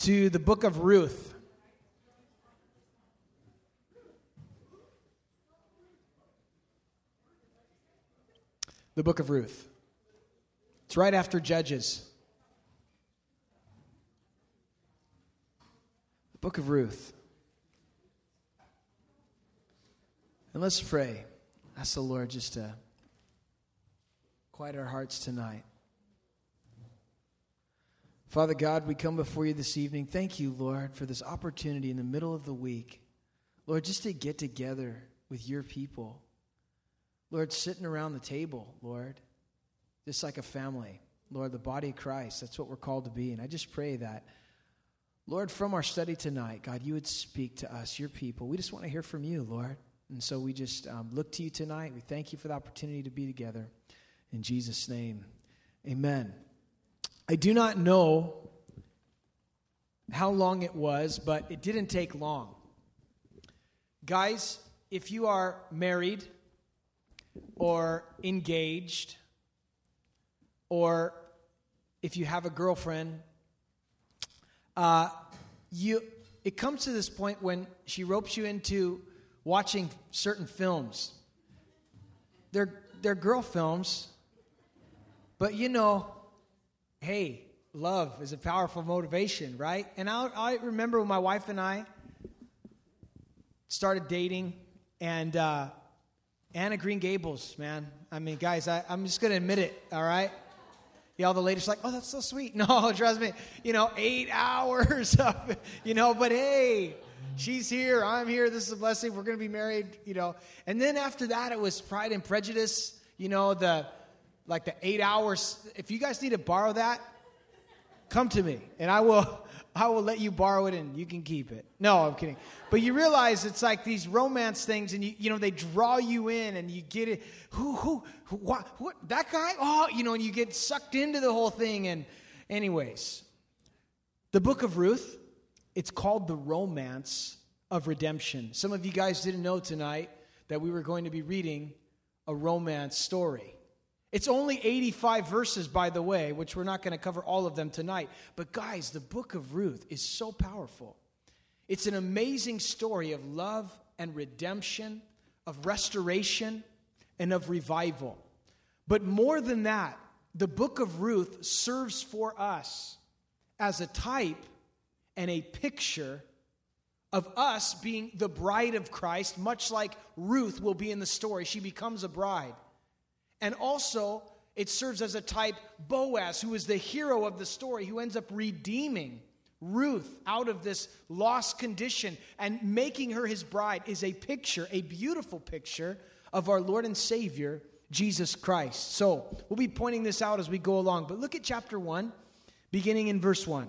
to the book of Ruth. The book of Ruth. It's right after Judges. The book of Ruth. And let's pray. Ask the Lord just to quiet our hearts tonight. Father God, we come before you this evening. Thank you, Lord, for this opportunity in the middle of the week. Lord, just to get together with your people. Lord, sitting around the table, Lord, just like a family. Lord, the body of Christ, that's what we're called to be. And I just pray that, Lord, from our study tonight, God, you would speak to us, your people. We just want to hear from you, Lord. And so we just look to you tonight. We thank you for the opportunity to be together. In Jesus' name, amen. I do not know how long it was, but it didn't take long. Guys, if you are married or engaged, or if you have a girlfriend, it comes to this point when she ropes you into watching certain films. They're girl films, but you know, hey, love is a powerful motivation, right? And I remember when my wife and I started dating, and Anna Green Gables, man. I mean, guys, I'm just going to admit it, all right? Yeah, all the ladies are like, oh, that's so sweet. No, trust me, 8 hours of, but hey, she's here, I'm here, this is a blessing, we're going to be married, And then after that, it was Pride and Prejudice, the 8 hours. If you guys need to borrow that, come to me, and I will let you borrow it, and you can keep it. No, I'm kidding. But you realize it's like these romance things, and they draw you in, and you get it. What, that guy? Oh, and you get sucked into the whole thing. And anyways, the book of Ruth, it's called the romance of redemption. Some of you guys didn't know tonight that we were going to be reading a romance story. It's only 85 verses, by the way, which we're not going to cover all of them tonight. But guys, the book of Ruth is so powerful. It's an amazing story of love and redemption, of restoration, and of revival. But more than that, the book of Ruth serves for us as a type and a picture of us being the bride of Christ, much like Ruth will be in the story. She becomes a bride. And also, it serves as a type, Boaz, who is the hero of the story, who ends up redeeming Ruth out of this lost condition and making her his bride, is a picture, a beautiful picture of our Lord and Savior, Jesus Christ. So, we'll be pointing this out as we go along. But look at chapter 1, beginning in verse 1.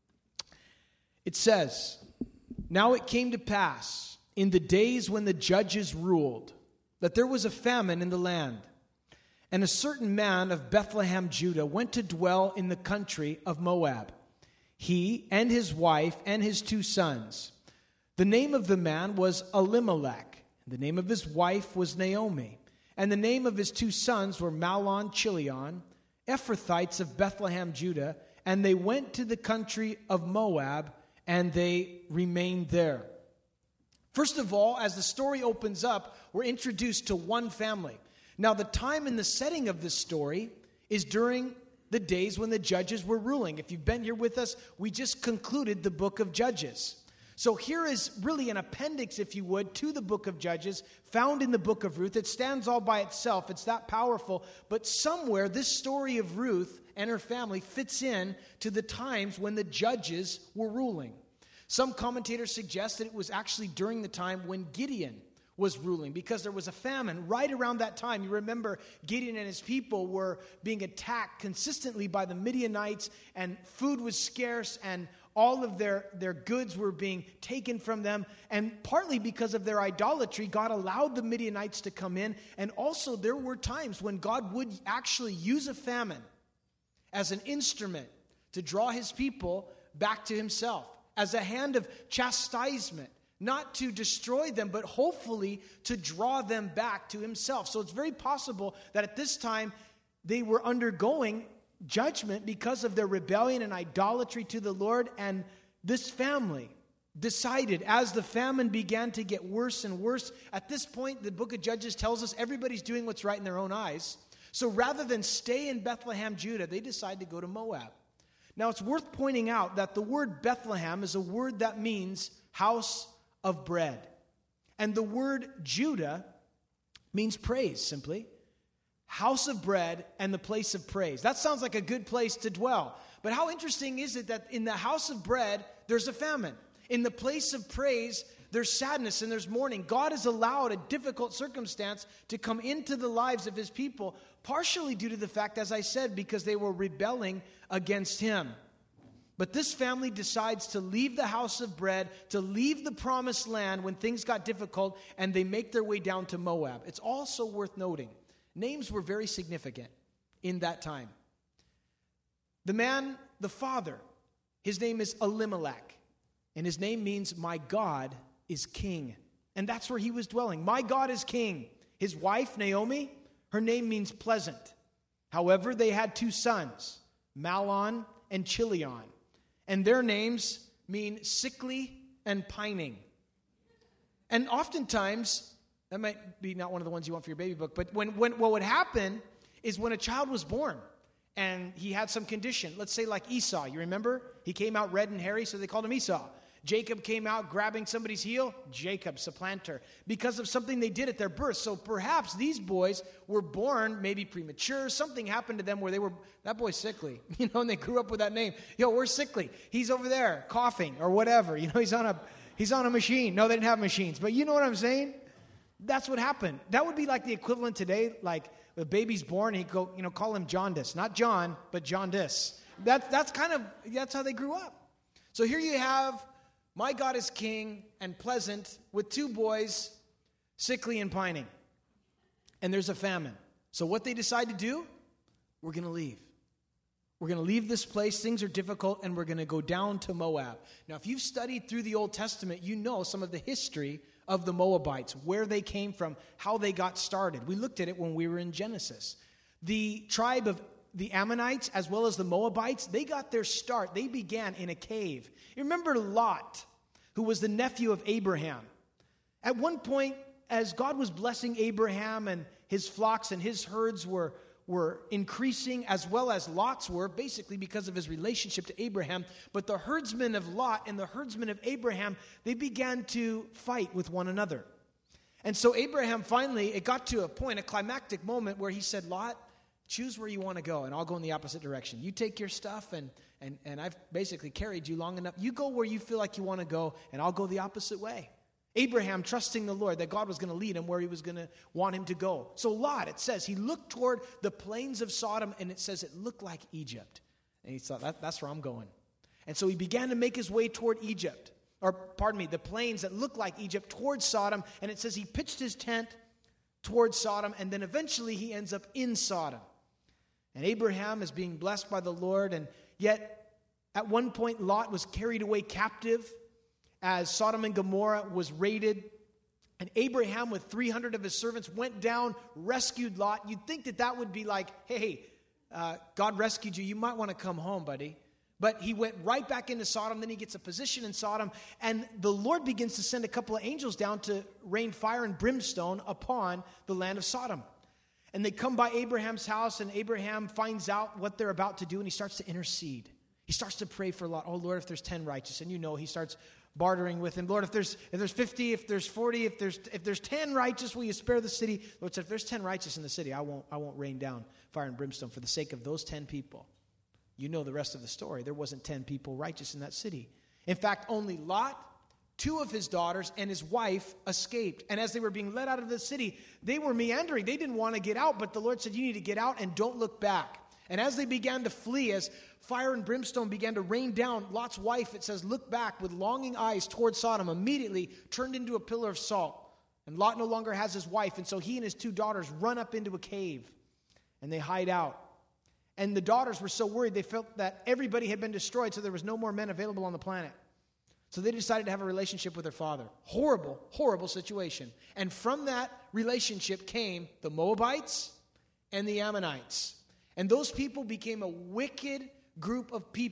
It says, "Now it came to pass, in the days when the judges ruled, that there was a famine in the land. And a certain man of Bethlehem, Judah, went to dwell in the country of Moab, he and his wife and his 2 sons. The name of the man was Elimelech. The name of his wife was Naomi. And the name of his 2 sons were Mahlon, Chilion, Ephrathites of Bethlehem, Judah. And they went to the country of Moab, and they remained there." First of all, as the story opens up, we're introduced to one family. Now, the time and the setting of this story is during the days when the judges were ruling. If you've been here with us, we just concluded the book of Judges. So here is really an appendix, if you would, to the book of Judges, found in the book of Ruth. It stands all by itself. It's that powerful. But somewhere, this story of Ruth and her family fits in to the times when the judges were ruling. Some commentators suggest that it was actually during the time when Gideon was ruling, because there was a famine right around that time. You remember Gideon and his people were being attacked consistently by the Midianites, and food was scarce, and all of their goods were being taken from them. And partly because of their idolatry, God allowed the Midianites to come in. And also there were times when God would actually use a famine as an instrument to draw his people back to himself, as a hand of chastisement. Not to destroy them, but hopefully to draw them back to himself. So it's very possible that at this time they were undergoing judgment because of their rebellion and idolatry to the Lord. And this family decided, as the famine began to get worse and worse, at this point, the book of Judges tells us everybody's doing what's right in their own eyes. So rather than stay in Bethlehem, Judah, they decide to go to Moab. Now, it's worth pointing out that the word Bethlehem is a word that means house of bread. And the word Judah means praise, simply. House of bread and the place of praise. That sounds like a good place to dwell. But how interesting is it that in the house of bread, there's a famine? In the place of praise, there's sadness and there's mourning. God has allowed a difficult circumstance to come into the lives of his people, partially due to the fact, as I said, because they were rebelling against him. But this family decides to leave the house of bread, to leave the promised land when things got difficult, and they make their way down to Moab. It's also worth noting, names were very significant in that time. The man, the father, his name is Elimelech. And his name means, my God is king. And that's where he was dwelling. My God is king. His wife, Naomi, her name means pleasant. However, they had two sons, Mahlon and Chilion. And their names mean sickly and pining. And oftentimes, that might be not one of the ones you want for your baby book, but when what would happen is when a child was born, and he had some condition, let's say like Esau, you remember? He came out red and hairy, so they called him Esau. Jacob came out grabbing somebody's heel, Jacob, supplanter, because of something they did at their birth. So perhaps these boys were born maybe premature. Something happened to them where they were, that boy's sickly, and they grew up with that name. We're sickly. He's over there coughing or whatever. He's on a machine. No, they didn't have machines, but you know what I'm saying? That's what happened. That would be like the equivalent today, like the baby's born, he'd go, call him jaundice. Not John, but jaundice. That's how they grew up. So here you have, my God is king and pleasant with two boys, sickly and pining. And there's a famine. So what they decide to do, we're going to leave. We're going to leave this place. Things are difficult, and we're going to go down to Moab. Now, if you've studied through the Old Testament, you know some of the history of the Moabites, where they came from, how they got started. We looked at it when we were in Genesis. The tribe of the Ammonites, as well as the Moabites, they got their start. They began in a cave. You remember Lot, who was the nephew of Abraham. At one point, as God was blessing Abraham and his flocks and his herds were increasing, as well as Lot's were, basically because of his relationship to Abraham. But the herdsmen of Lot and the herdsmen of Abraham, they began to fight with one another. And so Abraham finally, it got to a point, a climactic moment where he said, Lot, choose where you want to go, and I'll go in the opposite direction. You take your stuff, and I've basically carried you long enough. You go where you feel like you want to go, and I'll go the opposite way. Abraham trusting the Lord that God was going to lead him where he was going to want him to go. So Lot, it says, he looked toward the plains of Sodom, and it says it looked like Egypt. And he thought, that's where I'm going. And so he began to make his way toward Egypt, the plains that looked like Egypt towards Sodom. And it says he pitched his tent towards Sodom, and then eventually he ends up in Sodom. And Abraham is being blessed by the Lord, and yet at one point Lot was carried away captive as Sodom and Gomorrah was raided. And Abraham with 300 of his servants went down, rescued Lot. You'd think that would be like, hey, God rescued you. You might want to come home, buddy. But he went right back into Sodom. Then he gets a position in Sodom. And the Lord begins to send a couple of angels down to rain fire and brimstone upon the land of Sodom. And they come by Abraham's house, and Abraham finds out what they're about to do, and he starts to intercede. He starts to pray for Lot. Oh, Lord, if there's 10 righteous. And he starts bartering with him. Lord, if there's 50, if there's 40, if there's 10 righteous, will you spare the city? Lord said, if there's 10 righteous in the city, I won't rain down fire and brimstone for the sake of those 10 people. You know the rest of the story. There wasn't 10 people righteous in that city. In fact, only Lot, 2 of his daughters, and his wife escaped. And as they were being led out of the city, they were meandering. They didn't want to get out, but the Lord said, you need to get out and don't look back. And as they began to flee, as fire and brimstone began to rain down, Lot's wife, it says, looked back with longing eyes toward Sodom, immediately turned into a pillar of salt. And Lot no longer has his wife, and so he and his 2 daughters run up into a cave, and they hide out. And the daughters were so worried, they felt that everybody had been destroyed, so there was no more men available on the planet. So they decided to have a relationship with their father. Horrible, horrible situation. And from that relationship came the Moabites and the Ammonites. And those people became a wicked group of people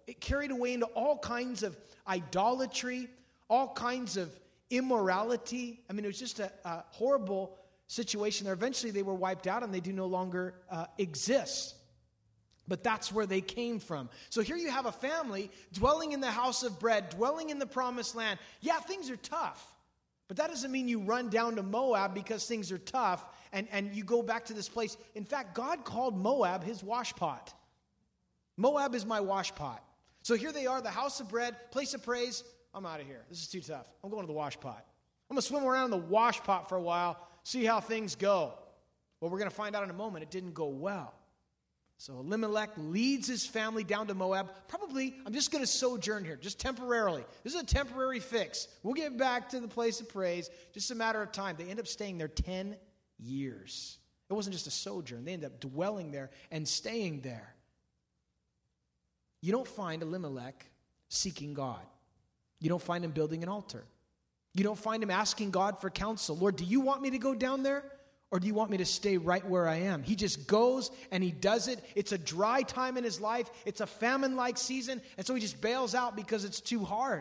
carried away into all kinds of idolatry, all kinds of immorality. I mean, it was just a horrible situation there. Eventually, they were wiped out and they do no longer exist. But that's where they came from. So here you have a family dwelling in the house of bread, dwelling in the promised land. Yeah, things are tough. But that doesn't mean you run down to Moab because things are tough and you go back to this place. In fact, God called Moab his washpot. Moab is my washpot. So here they are, the house of bread, place of praise. I'm out of here. This is too tough. I'm going to the washpot. I'm going to swim around in the washpot for a while, see how things go. Well, we're going to find out in a moment it didn't go well. So Elimelech leads his family down to Moab. Probably, I'm just going to sojourn here, just temporarily. This is a temporary fix. We'll get back to the place of praise, just a matter of time. They end up staying there 10 years. It wasn't just a sojourn. They ended up dwelling there and staying there. You don't find Elimelech seeking God. You don't find him building an altar. You don't find him asking God for counsel. Lord, do you want me to go down there? Or do you want me to stay right where I am? He just goes and he does it. It's a dry time in his life. It's a famine-like season. And so he just bails out because it's too hard.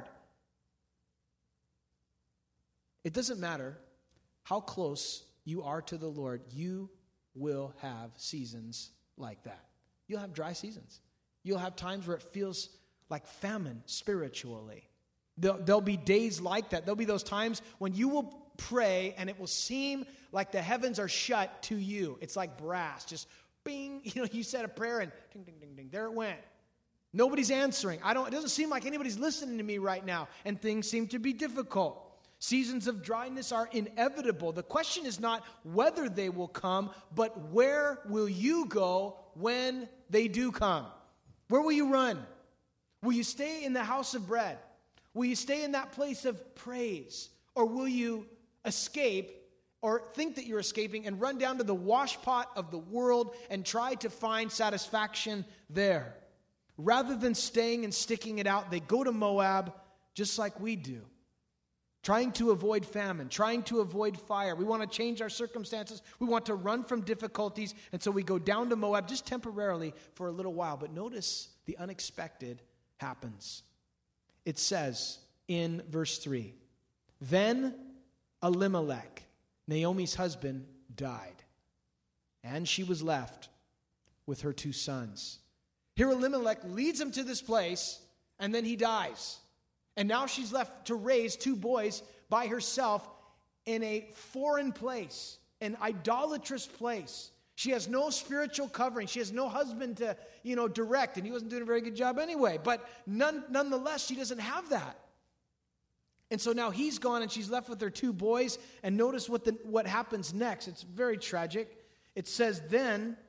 It doesn't matter how close you are to the Lord. You will have seasons like that. You'll have dry seasons. You'll have times where it feels like famine spiritually. There'll be days like that. There'll be those times when you will pray and it will seem like the heavens are shut to you. It's like brass, just bing. You said a prayer and ding, ding, ding, ding. There it went. Nobody's answering. It doesn't seem like anybody's listening to me right now, and things seem to be difficult. Seasons of dryness are inevitable. The question is not whether they will come, but where will you go when they do come? Where will you run? Will you stay in the house of bread? Will you stay in that place of praise? Or will you escape or think that you're escaping and run down to the washpot of the world and try to find satisfaction there? Rather than staying and sticking it out, they go to Moab just like we do. Trying to avoid famine, trying to avoid fire. We want to change our circumstances. We want to run from difficulties. And so we go down to Moab just temporarily for a little while. But notice the unexpected happens. It says in verse 3, then Elimelech, Naomi's husband, died, and she was left with her 2 sons. Here Elimelech leads them to this place, and then he dies. And now she's left to raise 2 boys by herself in a foreign place, an idolatrous place. She has no spiritual covering. She has no husband to, direct, and he wasn't doing a very good job anyway. But nonetheless, she doesn't have that. And so now he's gone, and she's left with her 2 boys. And notice what happens next. It's very tragic. It says, then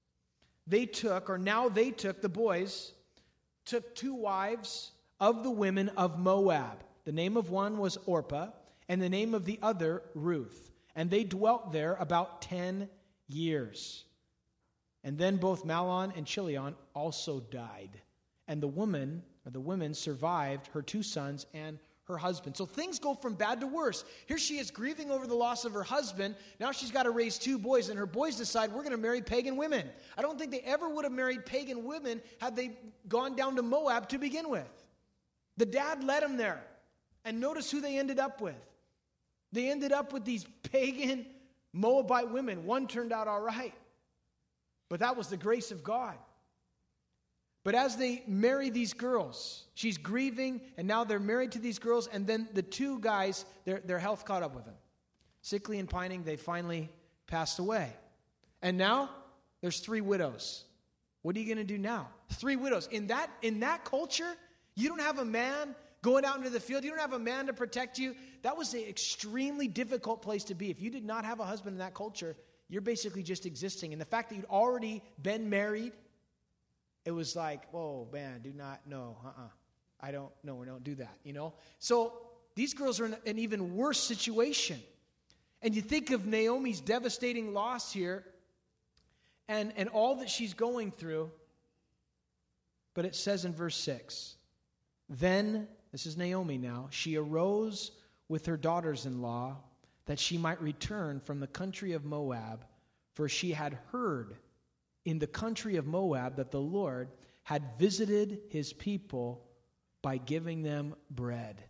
the boys took 2 wives of the women of Moab. The name of one was Orpah, and the name of the other Ruth. And they dwelt there about 10 years. And then both Mahlon and Chilion also died. And the women survived her 2 sons and her husband. So things go from bad to worse. Here she is grieving over the loss of her husband. Now she's got to raise 2 boys, and her boys decide, we're going to marry pagan women. I don't think they ever would have married pagan women had they gone down to Moab to begin with. The dad led them there. And notice who they ended up with. They ended up with these pagan Moabite women. One turned out all right. But that was the grace of God. But as they marry these girls, she's grieving, and now they're married to these girls, and then the 2 guys, their health caught up with them. Sickly and pining, they finally passed away. And now there's 3 widows. What are you going to do now? 3 widows. In that culture, you don't have a man going out into the field. You don't have a man to protect you. That was an extremely difficult place to be. If you did not have a husband in that culture, you're basically just existing. And the fact that you'd already been married, it was like, oh, man, do not, no, I don't, no, we don't do that, So these girls are in an even worse situation. And you think of Naomi's devastating loss here and all that she's going through. But it says in verse 6, then, this is Naomi now, she arose with her daughters-in-law that she might return from the country of Moab, for she had heard in the country of Moab that the Lord had visited his people by giving them bread.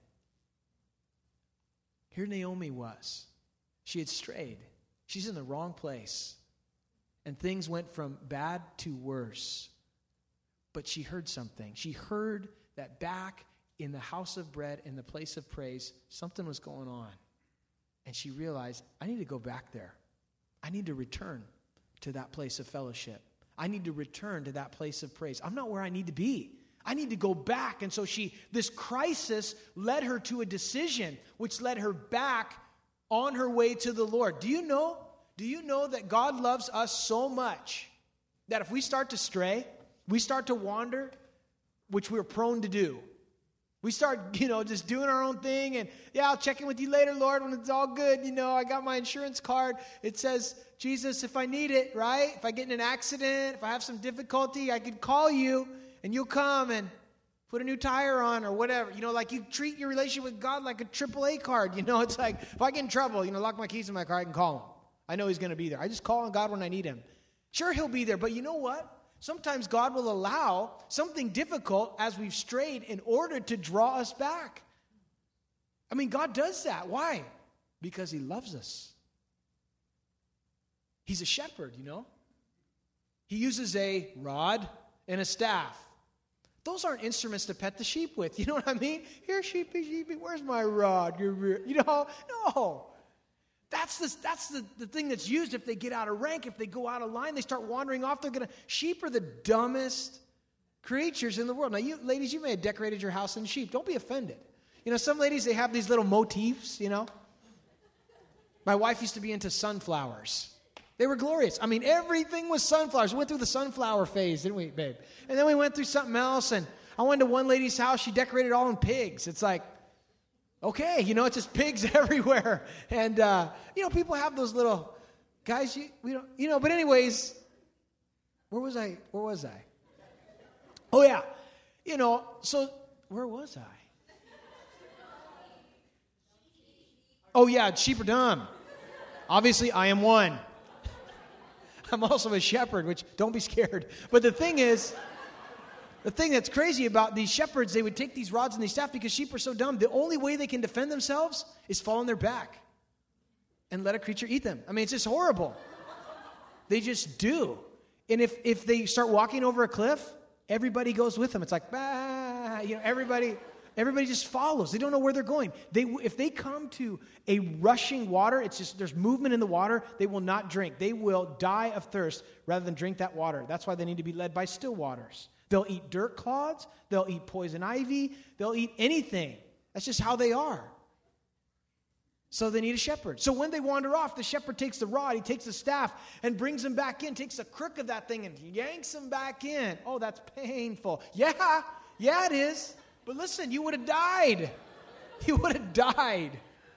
Here Naomi was. She had strayed. She's in the wrong place. And things went from bad to worse. But she heard something. She heard that back in the house of bread, in the place of praise, something was going on. And she realized, I need to go back there. I need to return to that place of fellowship. I need to return to that place of praise. I'm not where I need to be. I need to go back. And so this crisis led her to a decision, which led her back on her way to the Lord. Do you know that God loves us so much that if we start to stray, we start to wander, which we're prone to do. We start, just doing our own thing, and I'll check in with you later, Lord, when it's all good. I got my insurance card. It says, Jesus, if I need it, right? If I get in an accident, if I have some difficulty, I could call you, and you'll come and put a new tire on or whatever. Like you treat your relationship with God like a AAA card. It's like, if I get in trouble, lock my keys in my car, I can call him. I know he's going to be there. I just call on God when I need him. Sure, he'll be there, but you know what? Sometimes God will allow something difficult as we've strayed in order to draw us back. God does that. Why? Because he loves us. He's a shepherd, He uses a rod and a staff. Those aren't instruments to pet the sheep with. You know what I mean? Here, sheepy, sheepy, where's my rod? No. That's the thing that's used if they get out of rank, if they go out of line, they start wandering off. Sheep are the dumbest creatures in the world. Now, you ladies, you may have decorated your house in sheep. Don't be offended. Some ladies, they have these little motifs, My wife used to be into sunflowers. They were glorious. Everything was sunflowers. We went through the sunflower phase, didn't we, babe? And then we went through something else, and I went to one lady's house. She decorated all in pigs. It's like, okay, it's just pigs everywhere. And, people have those little guys, but anyways, where was I? Oh, yeah. So where was I? Oh, yeah, sheep are dumb. Obviously, I am one. I'm also a shepherd, which don't be scared. But the thing that's crazy about these shepherds, they would take these rods and these staff because sheep are so dumb. The only way they can defend themselves is fall on their back and let a creature eat them. It's just horrible. They just do. And if they start walking over a cliff, everybody goes with them. It's like, bah, everybody just follows. They don't know where they're going. If they come to a rushing water, it's just there's movement in the water, they will not drink. They will die of thirst rather than drink that water. That's why they need to be led by still waters. They'll eat dirt clods. They'll eat poison ivy. They'll eat anything. That's just how they are. So they need a shepherd. So when they wander off, the shepherd takes the rod, he takes the staff, and brings them back in, takes the crook of that thing and yanks them back in. Oh, that's painful. Yeah, it is. But listen, you would have died. You would have died.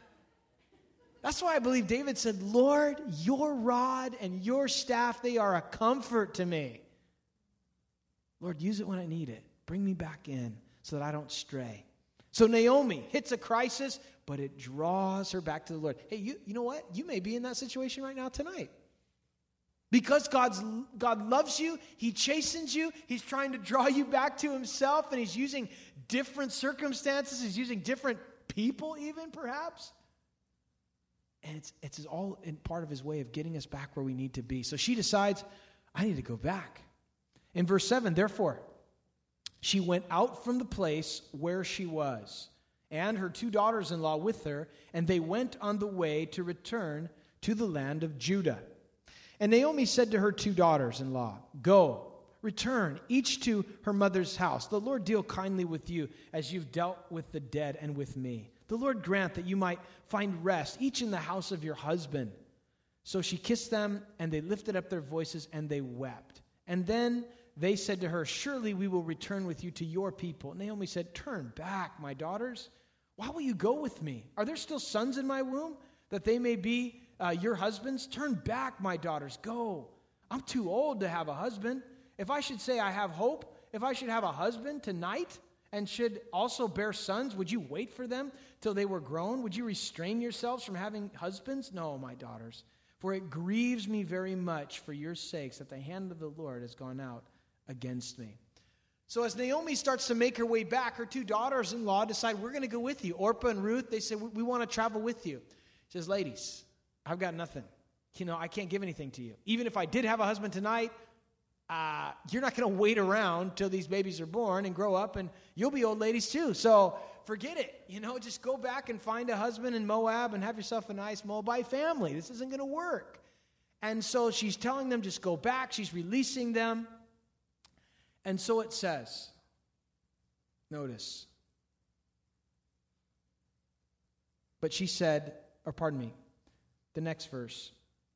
That's why I believe David said, Lord, your rod and your staff, they are a comfort to me. Lord, use it when I need it. Bring me back in so that I don't stray. So Naomi hits a crisis, but it draws her back to the Lord. Hey, you know what? You may be in that situation right now tonight. Because God loves you, he chastens you, he's trying to draw you back to himself, and he's using different circumstances, he's using different people even, perhaps. And it's all in part of his way of getting us back where we need to be. So she decides, I need to go back. In verse 7, therefore, she went out from the place where she was, and her 2 daughters-in-law with her, and they went on the way to return to the land of Judah. And Naomi said to her 2 daughters-in-law, go, return, each to her mother's house. The Lord deal kindly with you as you've dealt with the dead and with me. The Lord grant that you might find rest, each in the house of your husband. So she kissed them, and they lifted up their voices, and they wept. And then they said to her, surely we will return with you to your people. Naomi said, turn back, my daughters. Why will you go with me? Are there still sons in my womb, that they may be your husbands? Turn back, my daughters, go. I'm too old to have a husband. If I should say I have hope, if I should have a husband tonight and should also bear sons, would you wait for them till they were grown? Would you restrain yourselves from having husbands? No, my daughters, for it grieves me very much for your sakes that the hand of the Lord has gone out against me. So as Naomi starts to make her way back, her two daughters-in-law decide, we're going to go with you. Orpah and Ruth, they say, we want to travel with you. She says, ladies, I've got nothing. I can't give anything to you. Even if I did have a husband tonight, you're not going to wait around till these babies are born and grow up, and you'll be old ladies too. So forget it. Just go back and find a husband in Moab and have yourself a nice Moabite family. This isn't going to work. And so she's telling them, just go back. She's releasing them. And so it says, notice, but she said, the next verse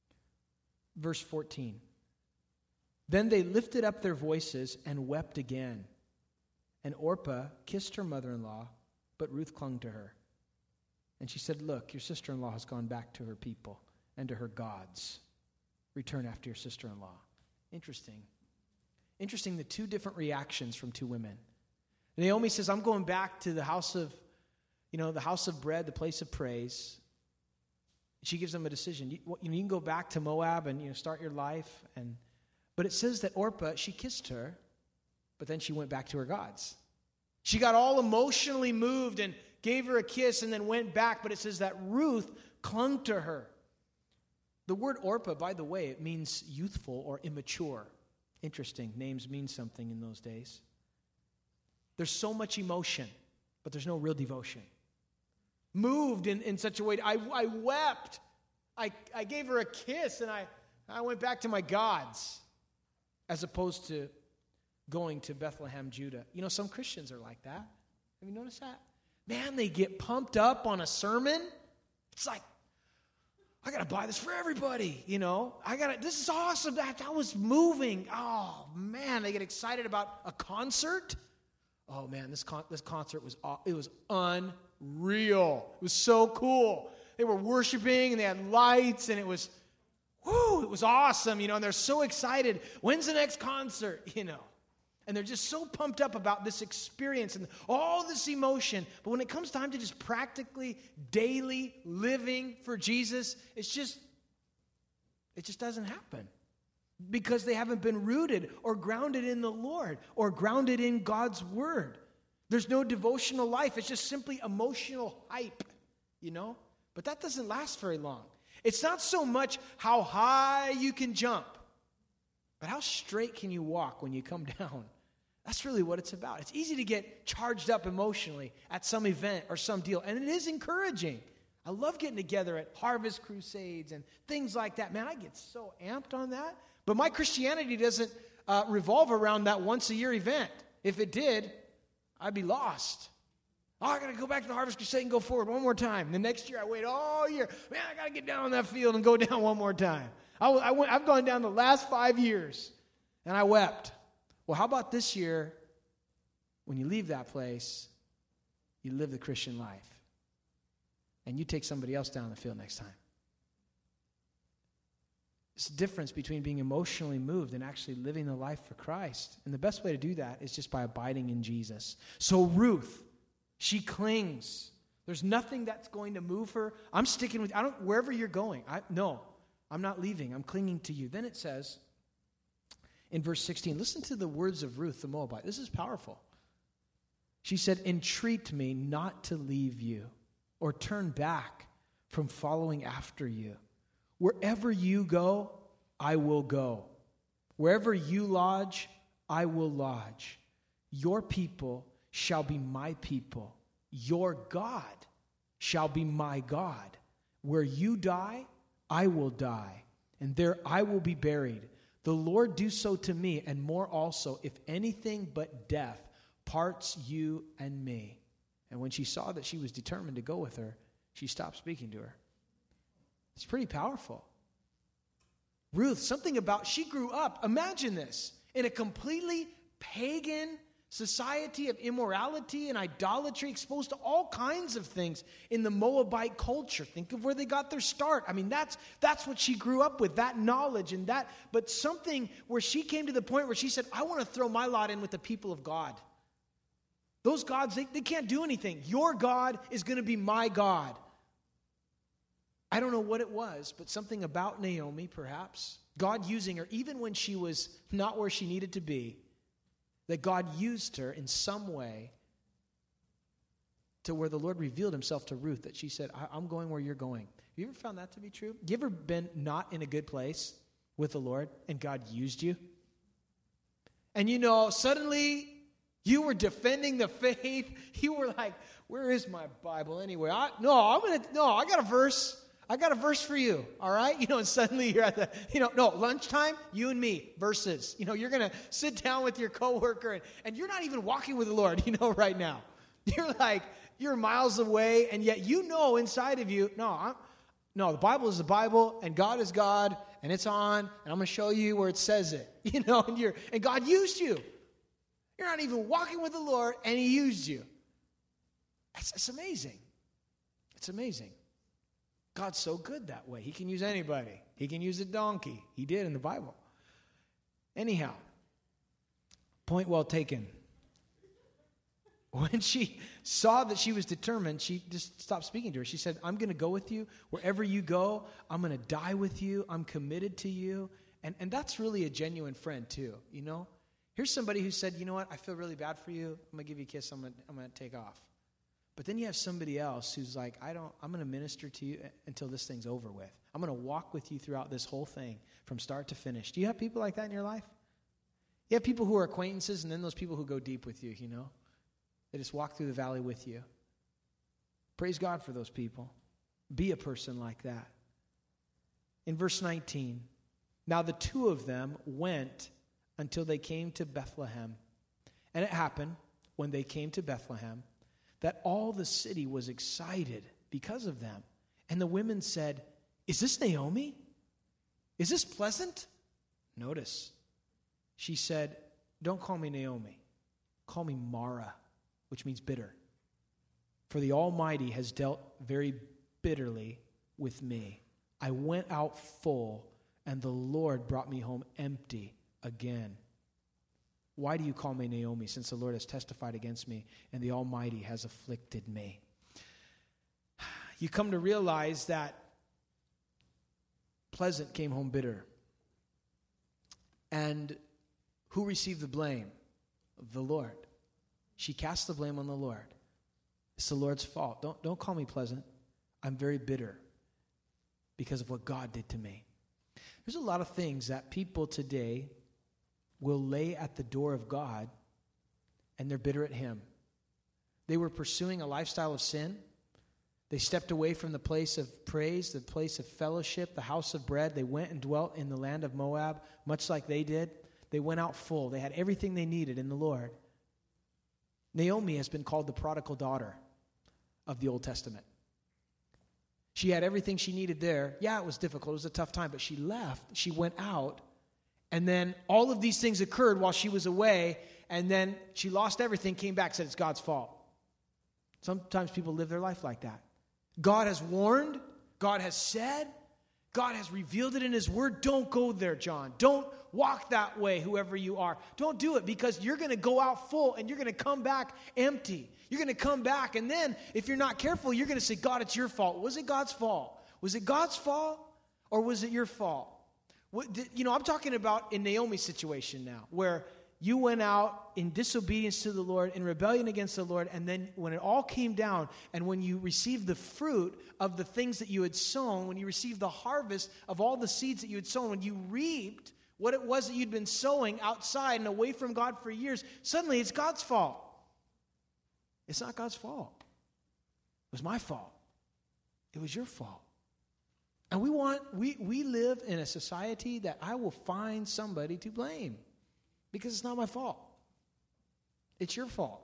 14. Then they lifted up their voices and wept again. And Orpah kissed her mother-in-law, but Ruth clung to her. And she said, look, your sister-in-law has gone back to her people and to her gods. Return after your sister-in-law. Interesting, the two different reactions from two women. Naomi says, I'm going back to the house of bread, the place of praise. She gives them a decision. You can go back to Moab and start your life. But it says that Orpah, she kissed her, but then she went back to her gods. She got all emotionally moved and gave her a kiss and then went back. But it says that Ruth clung to her. The word Orpah, by the way, it means youthful or immature. Interesting. Names mean something in those days. There's so much emotion, but there's no real devotion. Moved in such a way. I wept. I gave her a kiss, and I went back to my gods, as opposed to going to Bethlehem, Judah. Some Christians are like that. Have you noticed that? Man, they get pumped up on a sermon. It's like, I got to buy this for everybody, this is awesome. That was moving. Oh, man, they get excited about a concert. Oh, man, this concert was unreal. It was so cool. They were worshiping, and they had lights, and it was awesome, and they're so excited. When's the next concert, And they're just so pumped up about this experience and all this emotion. But when it comes time to just practically daily living for Jesus, it just doesn't happen. Because they haven't been rooted or grounded in the Lord or grounded in God's word. There's no devotional life. It's just simply emotional hype, But that doesn't last very long. It's not so much how high you can jump, but how straight can you walk when you come down. That's really what it's about. It's easy to get charged up emotionally at some event or some deal, and it is encouraging. I love getting together at Harvest Crusades and things like that. Man, I get so amped on that. But my Christianity doesn't revolve around that once-a-year event. If it did, I'd be lost. Oh, I got to go back to the Harvest Crusade and go forward one more time. The next year, I wait all year. Man, I got to get down on that field and go down one more time. I've gone down the last 5 years, and I wept. Well, how about this year, when you leave that place, you live the Christian life, and you take somebody else down the field next time? It's the difference between being emotionally moved and actually living the life for Christ. And the best way to do that is just by abiding in Jesus. So Ruth, she clings. There's nothing that's going to move her. I'm sticking with you. Wherever you're going. I'm not leaving. I'm clinging to you. Then it says in verse 16, listen to the words of Ruth the Moabite. This is powerful. She said, entreat me not to leave you or turn back from following after you. Wherever you go, I will go. Wherever you lodge, I will lodge. Your people shall be my people. Your God shall be my God. Where you die, I will die, and there I will be buried. The Lord do so to me, and more also, if anything but death parts you and me. And when she saw that she was determined to go with her, she stopped speaking to her. It's pretty powerful. Ruth, she grew up, imagine this, in a completely pagan society of immorality and idolatry, exposed to all kinds of things in the Moabite culture. Think of where they got their start. I mean, that's what she grew up with, that knowledge and that. But something where she came to the point where she said, I want to throw my lot in with the people of God. Those gods, they can't do anything. Your God is going to be my God. I don't know what it was, but something about Naomi, perhaps, God using her, even when she was not where she needed to be, that God used her in some way to where the Lord revealed himself to Ruth, that she said, I'm going where you're going. Have you ever found that to be true? You ever been not in a good place with the Lord and God used you? And suddenly you were defending the faith. You were like, where is my Bible anyway? I got a verse. I got a verse for you, all right? And suddenly you're at the, lunchtime, you and me, verses. You're going to sit down with your coworker and you're not even walking with the Lord, right now. You're miles away, and yet inside of you, the Bible is the Bible, and God is God, and it's on, and I'm going to show you where it says it, and God used you. You're not even walking with the Lord, and he used you. It's amazing. It's amazing. God's so good that way. He can use anybody. He can use a donkey. He did in the Bible. Anyhow, point well taken. When she saw that she was determined, she just stopped speaking to her. She said, I'm going to go with you. Wherever you go, I'm going to die with you. I'm committed to you. And that's really a genuine friend too, Here's somebody who said, you know what, I feel really bad for you. I'm going to give you a kiss. I'm going to take off. But then you have somebody else who's like, I'm going to minister to you until this thing's over with. I'm going to walk with you throughout this whole thing from start to finish. Do you have people like that in your life? You have people who are acquaintances and then those people who go deep with you, They just walk through the valley with you. Praise God for those people. Be a person like that. In verse 19, now the two of them went until they came to Bethlehem. And it happened when they came to Bethlehem that all the city was excited because of them. And the women said, is this Naomi? Is this pleasant? Notice, she said, don't call me Naomi. Call me Mara, which means bitter. For the Almighty has dealt very bitterly with me. I went out full, and the Lord brought me home empty again. Why do you call me Naomi, since the Lord has testified against me, and the Almighty has afflicted me? You come to realize that pleasant came home bitter. And who received the blame? The Lord. She cast the blame on the Lord. It's the Lord's fault. Don't call me pleasant. I'm very bitter because of what God did to me. There's a lot of things that people today will lay at the door of God, and they're bitter at him. They were pursuing a lifestyle of sin. They stepped away from the place of praise, the place of fellowship, the house of bread. They went and dwelt in the land of Moab, much like they did. They went out full. They had everything they needed in the Lord. Naomi has been called the prodigal daughter of the Old Testament. She had everything she needed there. Yeah, it was difficult. It was a tough time, but she left. She went out, and then all of these things occurred while she was away, and then she lost everything, came back, said it's God's fault. Sometimes people live their life like that. God has warned, God has said, God has revealed it in his word. Don't go there, John. Don't walk that way, whoever you are. Don't do it, because you're going to go out full and you're going to come back empty. You're going to come back, and then if you're not careful, you're going to say, God, it's your fault. Was it God's fault? Was it God's fault, or was it your fault? I'm talking about in Naomi's situation now, where you went out in disobedience to the Lord, in rebellion against the Lord, and then when it all came down, and when you received the fruit of the things that you had sown, when you received the harvest of all the seeds that you had sown, when you reaped what it was that you'd been sowing outside and away from God for years, suddenly it's God's fault. It's not God's fault. It was my fault. It was your fault. And we live in a society that I will find somebody to blame because it's not my fault. It's your fault.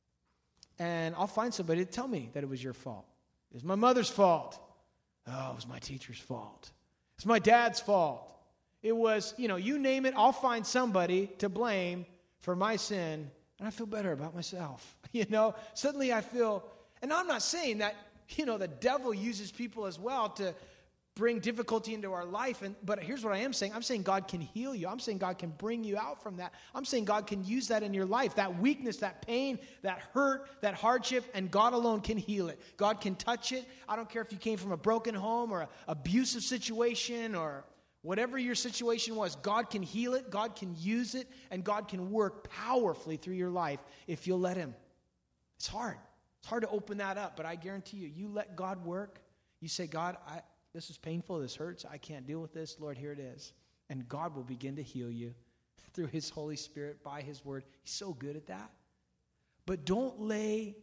And I'll find somebody to tell me that it was your fault. It was my mother's fault. Oh, it was my teacher's fault. It's my dad's fault. It was, you name it, I'll find somebody to blame for my sin, and I feel better about myself. Suddenly I feel, and I'm not saying that, the devil uses people as well to bring difficulty into our life. But here's what I am saying. I'm saying God can heal you. I'm saying God can bring you out from that. I'm saying God can use that in your life. That weakness, that pain, that hurt, that hardship, and God alone can heal it. God can touch it. I don't care if you came from a broken home or an abusive situation or Whatever your situation was, God can heal it, God can use it, and God can work powerfully through your life if you'll let him. It's hard. It's hard to open that up, but I guarantee you, you let God work. You say, God, this is painful, this hurts, I can't deal with this. Lord, here it is. And God will begin to heal you through his Holy Spirit, by his word. He's so good at that. But don't lay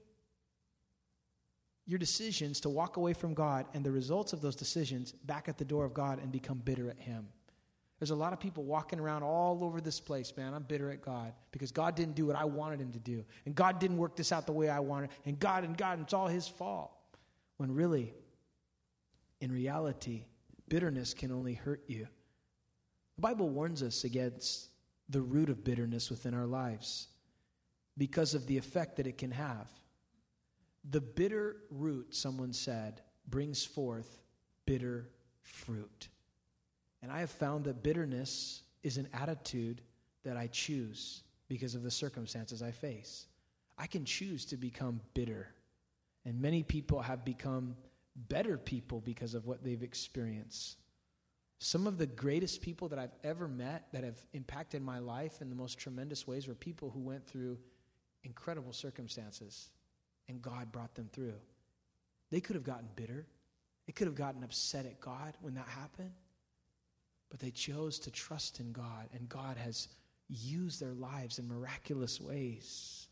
your decisions to walk away from God and the results of those decisions back at the door of God and become bitter at him. There's a lot of people walking around all over this place, man. I'm bitter at God because God didn't do what I wanted him to do. And God didn't work this out the way I wanted. And God, it's all his fault. When really, in reality, bitterness can only hurt you. The Bible warns us against the root of bitterness within our lives because of the effect that it can have. The bitter root, someone said, brings forth bitter fruit. And I have found that bitterness is an attitude that I choose because of the circumstances I face. I can choose to become bitter. And many people have become better people because of what they've experienced. Some of the greatest people that I've ever met that have impacted my life in the most tremendous ways were people who went through incredible circumstances. And God brought them through. They could have gotten bitter. They could have gotten upset at God when that happened. But they chose to trust in God. And God has used their lives in miraculous ways.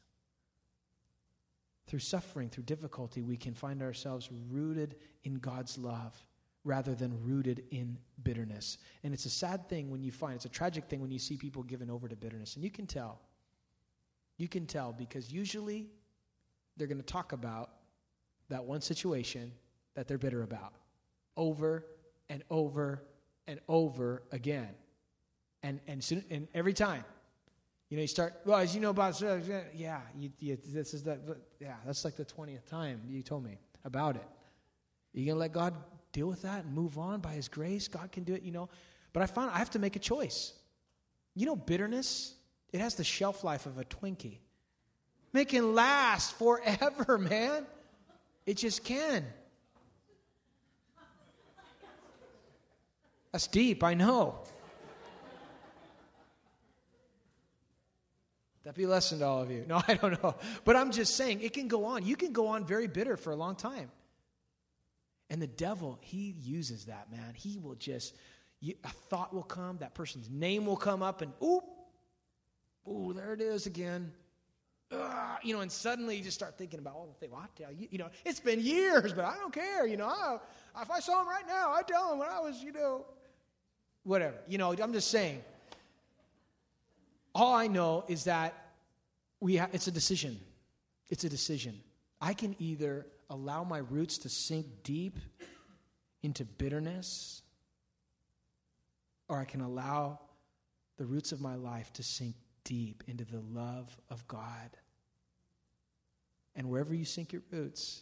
Through suffering, through difficulty, we can find ourselves rooted in God's love rather than rooted in bitterness. And it's a sad thing when you find, it's a tragic thing when you see people given over to bitterness. And you can tell. You can tell because usually they're going to talk about that one situation that they're bitter about over and over and over again. And every time, you start, well, as you know about, that's like the 20th time you told me about it. Are you going to let God deal with that and move on by his grace? God can do it, But I found I have to make a choice. Bitterness, it has the shelf life of a Twinkie. It can last forever, man. It just can. That's deep, I know. That'd be a lesson to all of you. No, I don't know. But I'm just saying, it can go on. You can go on very bitter for a long time. And the devil, he uses that, man. He will just, a thought will come, that person's name will come up, and ooh, there it is again. And suddenly you just start thinking about all the things. Well, I tell you, it's been years, but I don't care. If I saw him right now, I'd tell him when I was, whatever. I'm just saying. All I know is that it's a decision. It's a decision. I can either allow my roots to sink deep into bitterness, or I can allow the roots of my life to sink deep into the love of God. And wherever you sink your roots,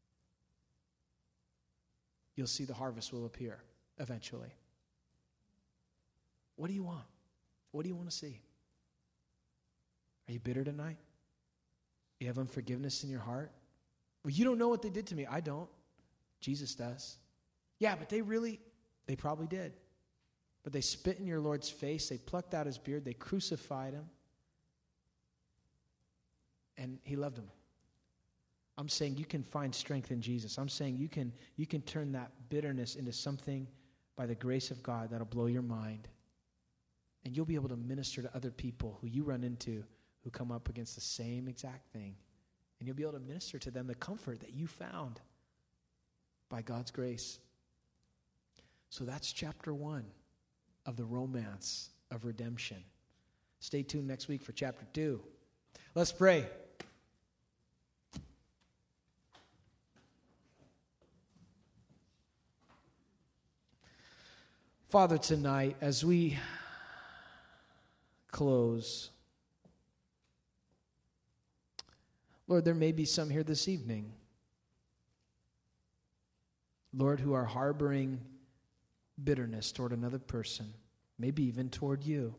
you'll see the harvest will appear eventually. What do you want? What do you want to see? Are you bitter tonight? You have unforgiveness in your heart? Well, you don't know what they did to me. I don't. Jesus does. Yeah, but they probably did. But they spit in your Lord's face. They plucked out his beard. They crucified him. And he loved him. I'm saying you can find strength in Jesus. I'm saying you can turn that bitterness into something by the grace of God that'll blow your mind. And you'll be able to minister to other people who you run into who come up against the same exact thing. And you'll be able to minister to them the comfort that you found by God's grace. So that's chapter 1 of the romance of redemption. Stay tuned next week for chapter 2. Let's pray. Father, tonight, as we close, Lord, there may be some here this evening, Lord, who are harboring bitterness toward another person, maybe even toward you.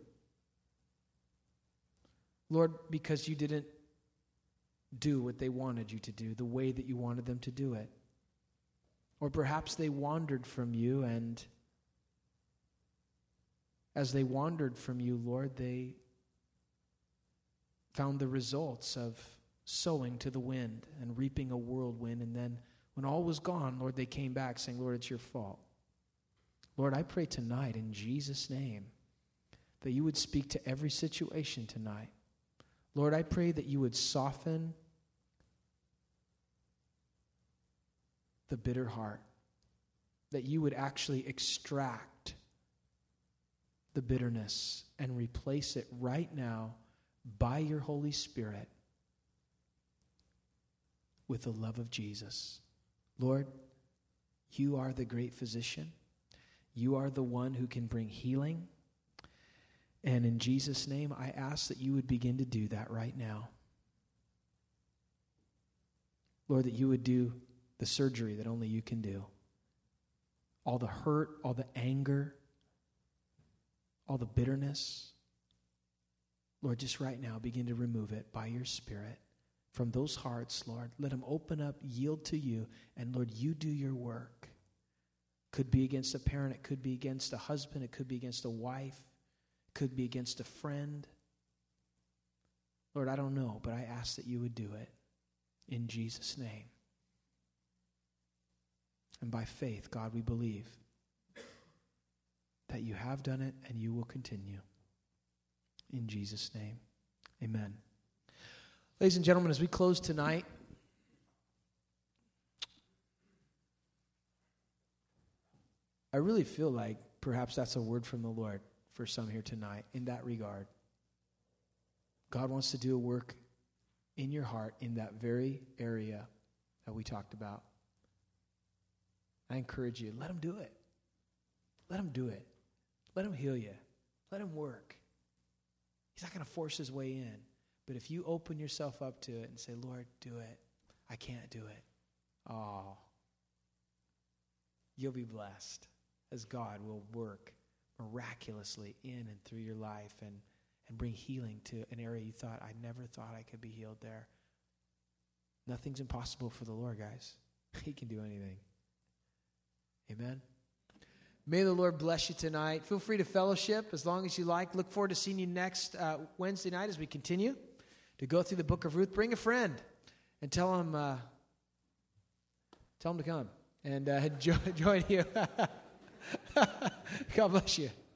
Lord, because you didn't do what they wanted you to do, the way that you wanted them to do it. Or perhaps they wandered from you and as they wandered from you, Lord, they found the results of sowing to the wind and reaping a whirlwind. And then when all was gone, Lord, they came back saying, Lord, it's your fault. Lord, I pray tonight in Jesus' name that you would speak to every situation tonight. Lord, I pray that you would soften the bitter heart, that you would actually extract the bitterness and replace it right now by your Holy Spirit with the love of Jesus. Lord, you are the great physician. You are the one who can bring healing. And in Jesus' name, I ask that you would begin to do that right now. Lord, that you would do the surgery that only you can do. All the hurt, all the anger, all the bitterness. Lord, just right now, begin to remove it by your Spirit from those hearts, Lord. Let them open up, yield to you, and Lord, you do your work. Could be against a parent, it could be against a husband, it could be against a wife, it could be against a friend. Lord, I don't know, but I ask that you would do it in Jesus' name. And by faith, God, we believe that you have done it and you will continue. In Jesus' name, amen. Ladies and gentlemen, as we close tonight, I really feel like perhaps that's a word from the Lord for some here tonight in that regard. God wants to do a work in your heart in that very area that we talked about. I encourage you, let him do it. Let him do it. Let him heal you. Let him work. He's not going to force his way in. But if you open yourself up to it and say, Lord, do it. I can't do it. Oh, you'll be blessed as God will work miraculously in and through your life and bring healing to an area you thought, I never thought I could be healed there. Nothing's impossible for the Lord, guys. He can do anything. Amen. May the Lord bless you tonight. Feel free to fellowship as long as you like. Look forward to seeing you next Wednesday night as we continue to go through the book of Ruth. Bring a friend and tell him to come and join you. God bless you.